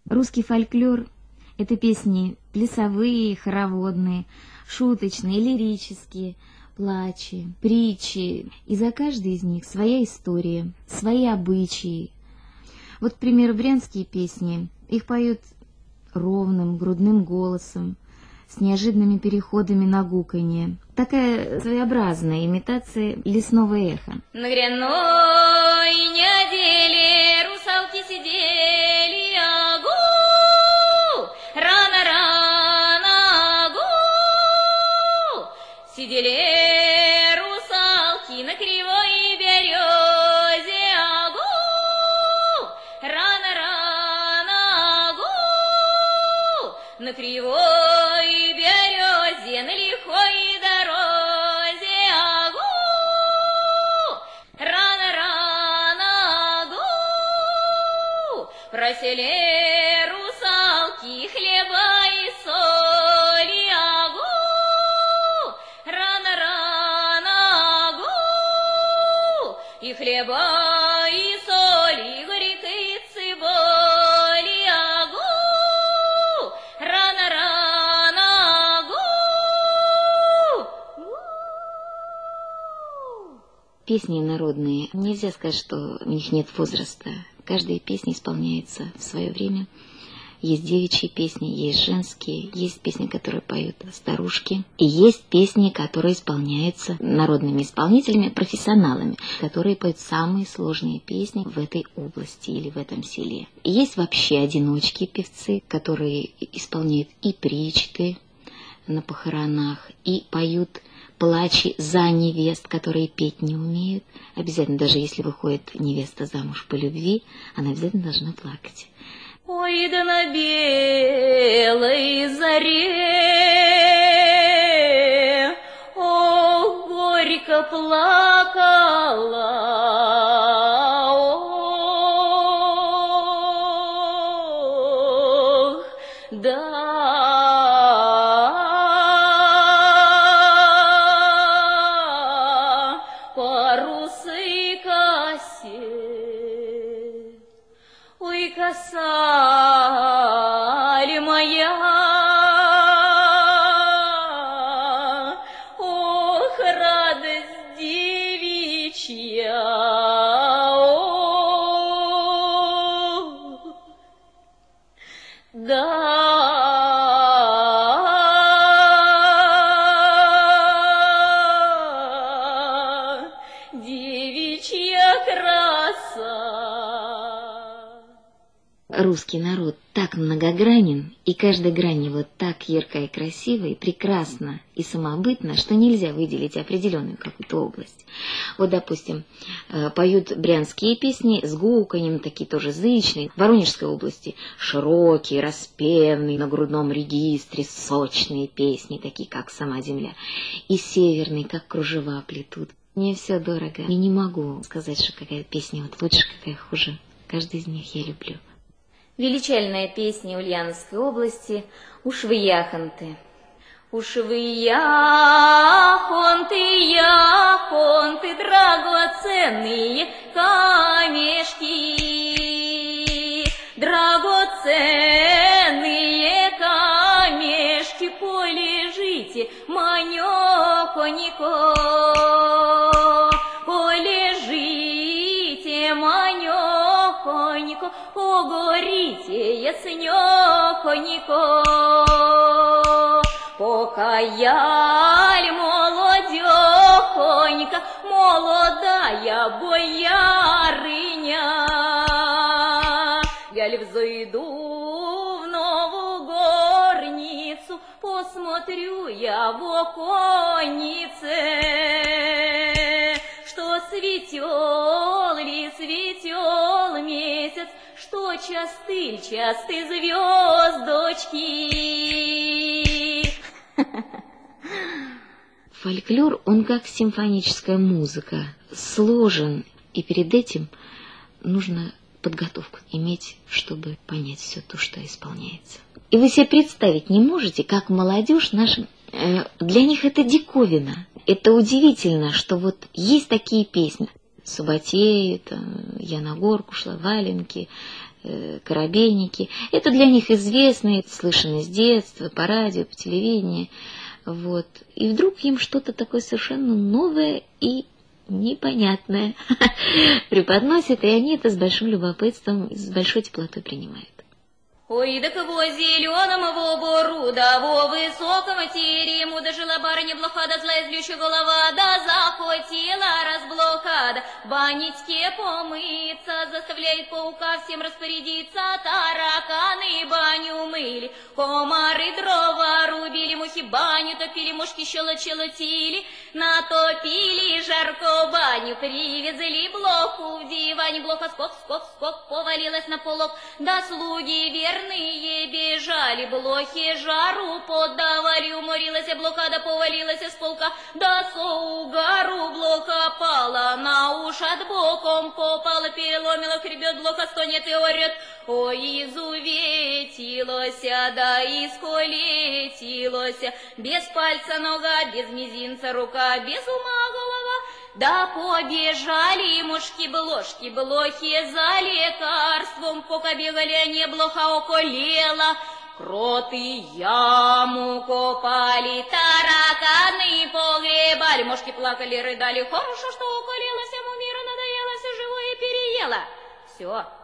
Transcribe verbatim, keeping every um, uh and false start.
Русский фольклор — это песни плясовые, хороводные, шуточные, лирические, плачи, притчи. И за каждой из них своя история, свои обычаи. Вот, к примеру, брянские песни, их поют ровным, грудным голосом, с неожиданными переходами на гуканье. Такая своеобразная имитация лесного эха. На гряной неделе русалки сидели, агу, рано-рано, агу, сидели русалки на кривой березе, агу, рано-рано, агу, на кривой березе, на лихой дорозе, агу, рано-рано, агу, просели русалки хлеба и соли, агу, рано-рано, агу, и хлеба и соли, горькой циболи, агу, рано-рано, агу. Песни народные, нельзя сказать, что у них нет возраста. Каждая песня исполняется в свое время. Есть девичьи песни, есть женские, есть песни, которые поют старушки, и есть песни, которые исполняются народными исполнителями, профессионалами, которые поют самые сложные песни в этой области или в этом селе. И есть вообще одиночки певцы, которые исполняют и причты на похоронах, и поют плачи за невест, которые петь не умеют. Обязательно, даже если выходит невеста замуж по любви, она обязательно должна плакать. Ой, да на белой заре, о, горько плакала, ох, да. Ой, косаль моя, ох, радость девичья, ох, да. Девичья краса. Русский народ так многогранен, и каждая грань его так ярка и красива, и прекрасна, и самобытна, что нельзя выделить определенную какую-то область. Вот, допустим, поют брянские песни с гуканьем, такие тоже зычные. В Воронежской области широкие, распевные, на грудном регистре, сочные песни, такие как «Сама земля». И северные, как кружева плетут. Мне все дорого. Я не могу сказать, что какая песня вот лучше, какая хуже. Каждый из них я люблю. Величальная песня Ульяновской области «Уж вы яхонты». Уж вы яхонты, яхонты, драгоценные камешки, драгоценные камешки, полежите, манёхонько, полежите, манёхонько, погорите, яснёхонько. Покаяль молодёхонька, молодая боярыня, яль взойду в новую горницу, посмотрю я в оконнице, что светёл ли, светёл месяц, что часты, часты звёздочки. Фольклор, он как симфоническая музыка, сложен, и перед этим нужно подготовку иметь, чтобы понять все то, что исполняется. И вы себе представить не можете, как молодежь наша, э, для них это диковина. Это удивительно, что вот есть такие песни. Субботею, там, я на горку шла, валенки, э, коробейники. Это для них известно, это слышно с детства, по радио, по телевидению. Вот. И вдруг им что-то такое совершенно новое и непонятное преподносит, и они это с большим любопытством, с большой теплотой принимают. Ой, да кого зеленому в бору, да во высоком терему, да жила барыня блоха, да злая злющая голова, да захотела разблока, да банечке помыться, заставляет паука всем распорядиться, тараканы баню мыли, комары дрова рубили, мухи баню топили, мушки щелочелотили, натопили жарко баню, привезли блоку в диване, блока скок, скок, скок, повалилась на полок, да слуги верные бежали, блохи жару подавали, уморилась блокада, повалилась с полка, да со угару блока пала, на уж от боком попала, переломила хребет, блока стонет и орет, ой, изуветилося, да исколетилося, без пальца нога, без мизинца рука, без ума голова. Да побежали мушки-блошки, блохи за лекарством, пока бегали они, блоха околела, кроты яму копали, тараканы погребали, мушки плакали, рыдали, хорошо, что околелась, ему мира надоелась, живое переела. Все.